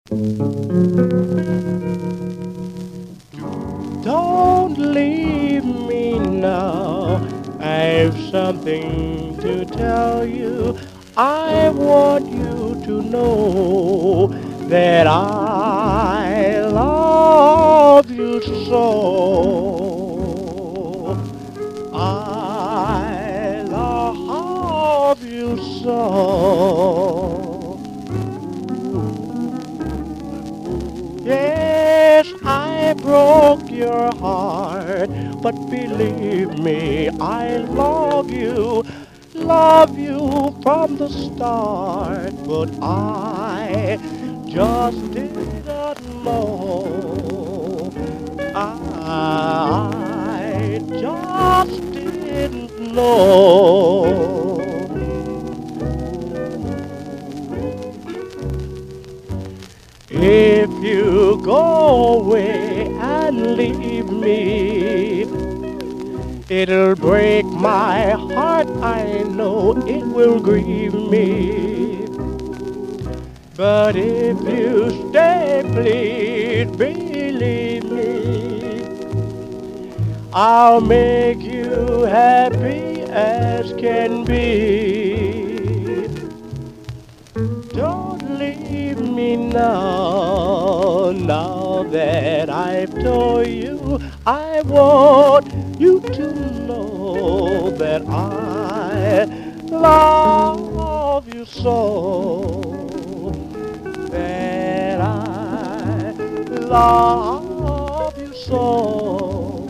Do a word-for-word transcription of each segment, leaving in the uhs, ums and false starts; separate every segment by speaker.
Speaker 1: Don't leave me now. I've something to tell you. I want you to know that I love you so. I love you so. Yes, I broke your heart, but believe me, I love you, love you from the start. But I just didn't know. I just didn't know. If you go away and leave me, it'll break my heart, I know it will grieve me. But if you stay, please believe me, I'll make you happy as can be. Don't leave me now, now that I've told you. I want you to know that I love you so, that I love you so.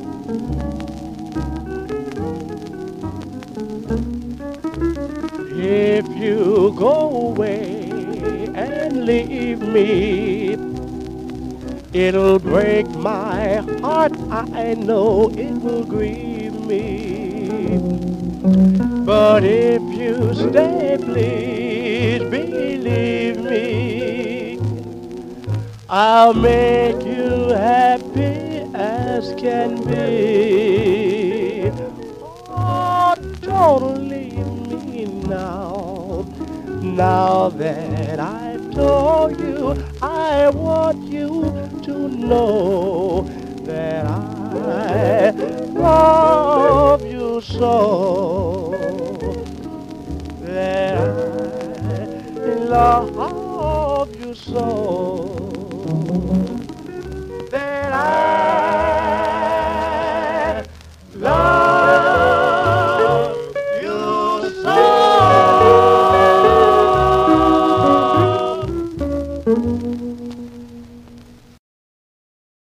Speaker 1: If you go away and leave me, it'll break my heart, I know it will grieve me. But if you stay, please believe me, I'll make you happy as can be. Oh, don't leave me now, now that I've told you. I want you to know that I love you so, that I love you so, that I love you so.